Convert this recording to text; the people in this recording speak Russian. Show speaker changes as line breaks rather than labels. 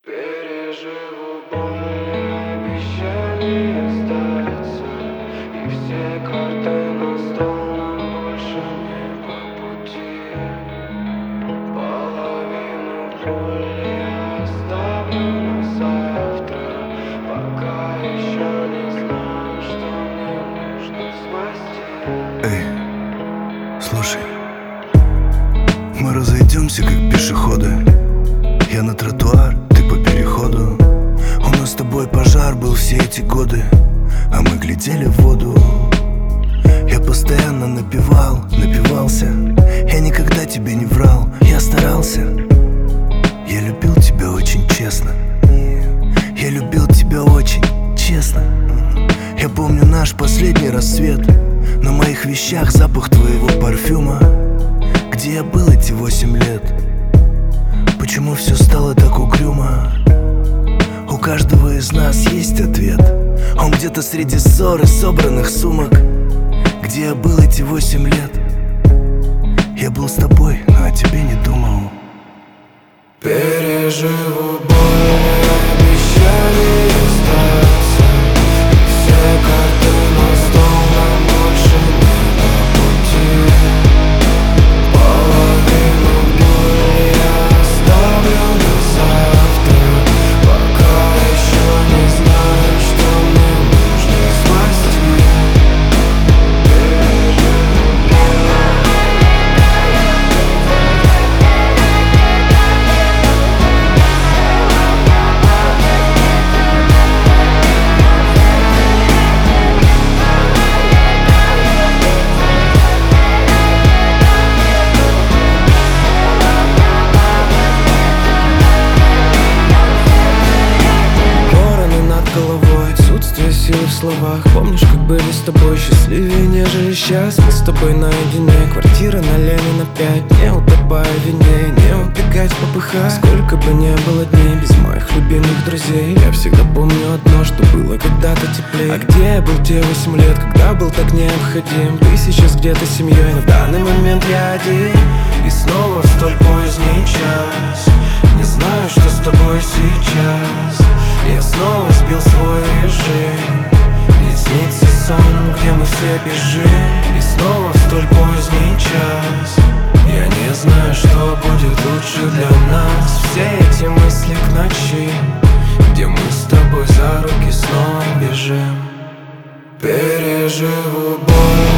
Переживу боль и обещание сдаться, и все карты на стол, нам больше не по пути. Половину боли я оставлю на завтра, пока еще не знаю, что мне нужно спасти.
Эй, слушай, мы разойдемся как пешеходы. Я на тротуар, ты по переходу. У нас с тобой пожар был все эти годы, а мы глядели в воду. Я постоянно напивался. Я никогда тебе не врал, я старался. Я любил тебя очень честно. Я любил тебя очень честно. Я помню наш последний рассвет. На моих вещах запах твоего парфюма. Где я был эти 8 лет? Почему все стало так угрюмо? У каждого из нас есть ответ. Он где-то среди ссор и собранных сумок. Где я был эти 8 лет? Я был с тобой, но о тебе не думал.
Переживу боль и обещание остаться, и все карты на стол, нам больше не по пути. Половину боли я оставлю на завтра, пока еще не знаю, что мне нужно спасти. Силы в словах. Помнишь, как были с тобой счастливее, нежели сейчас? Мы с тобой наедине, квартира на Ленина 5. Не утопая в вине, не убегать в попыхах. Сколько бы не было дней без моих любимых друзей, я всегда помню одно, что было когда-то теплее. А где я был те 8 лет, когда был так необходим? Ты сейчас где-то с семьей, но в данный момент я один. И снова в столь поздний час не знаю, что с тобой сейчас. Я снова сбил свой режим, и снится сон, где мы все бежим. И снова в столь поздний час я не знаю, что будет лучше для нас. Все эти мысли к ночи, где мы с тобой за руки снова бежим. Переживу боль.